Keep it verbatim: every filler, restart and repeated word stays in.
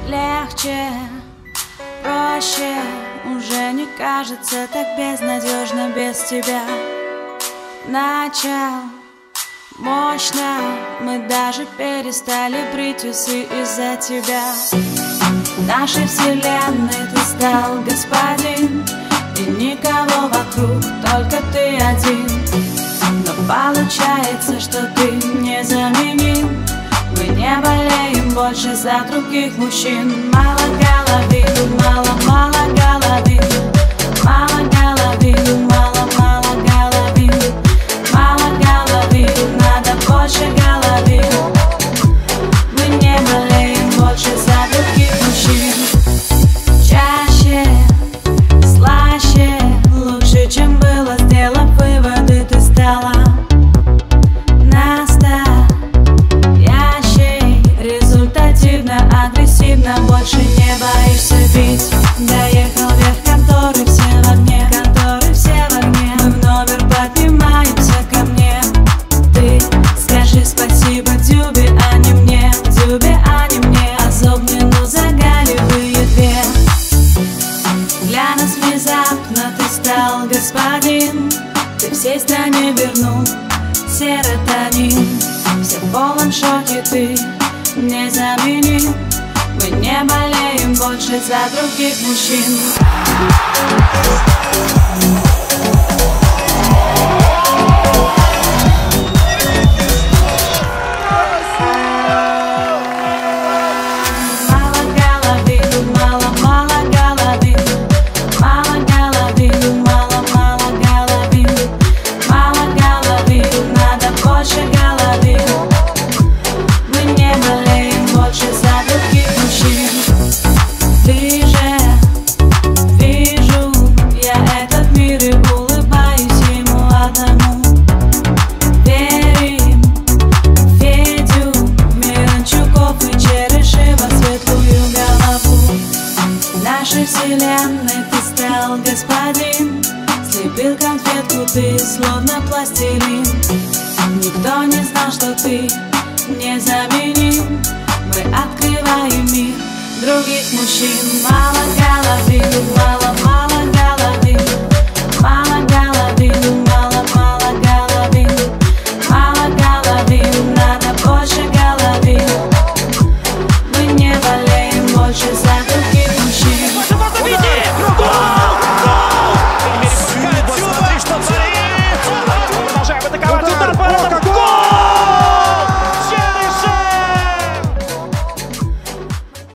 Легче, проще, уже не кажется так безнадежно без тебя. Начал мощно, мы даже перестали брить усы из-за тебя. В нашей вселенной ты стал господин, и никого вокруг, только ты один. Но получается, что ты незаменим. Мы не болеем больше за других мужчин. Мало головы, мало-мало головы, мало головы, мало-мало головы, мало головы, надо больше головы. Мы не болеем больше за других мужчин. Чаще, слаще, лучше, чем было, сделав выводы, ты стала агрессивно, больше не боишься бить. Доехал вверх, который все в огне, который все в огне. Мы в номер поднимаемся ко мне. Ты скажи спасибо Дзюбе, а не мне, Дзюбе, а не мне. А Зобнину заголевые две. Для нас внезапно ты стал господин. Ты всей стране вернул серотонин. Все в полном шоке, ты незаменим. Мы не болеем больше за других мужчин. Мало головы, мало-мало головы, мало головы, мало-мало головы, мало головы, надо больше головы. Мы не болеем больше за других мужчин. Ты же, вижу я этот мир и улыбаюсь ему одному. Верим в Федю, Миранчуков и Черешева, светлую голову. В нашей вселенной ты стал господин. Слепил конфетку ты, словно пластилин. Никто не знал, что ты незаменим. Мы открываем мир других мужчин. Мало головы, мало